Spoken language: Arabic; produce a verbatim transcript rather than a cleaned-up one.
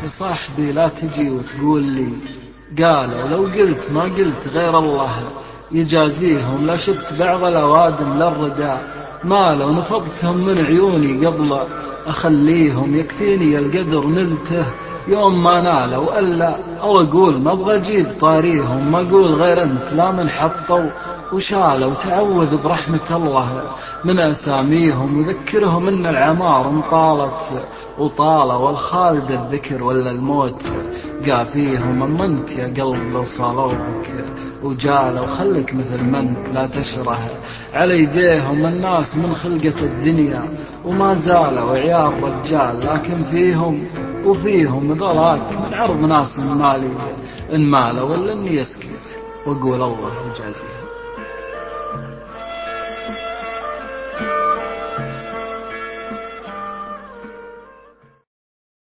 صاحبي لا تجي وتقول لي قالوا، لو قلت ما قلت غير الله يجازيهم. لا شفت بعض الأوادم للرداء ما لو نفضتهم من عيوني قبل أخليهم، يكفيني القدر نلته يوم ما نالوا ألا. أو أقول ما أبغى أجيب طاريهم، ما أقول غير أنت لا من حطوا وشالوا. تعوذ برحمة الله من أساميهم وذكرهم إن العمار انطالت وطالة، والخالد الذكر ولا الموت قافيهم. أما أنت يا قلب لو صالوا بك وجالوا خلك مثل ما أنت لا تشره على يديهم. الناس من خلقة الدنيا وما زالوا عيال رجال، لكن فيهم وفيهم ذراك من عرض ناس مالي إن مالوا، ولا إني أسكت وأقول الله يجازيهم.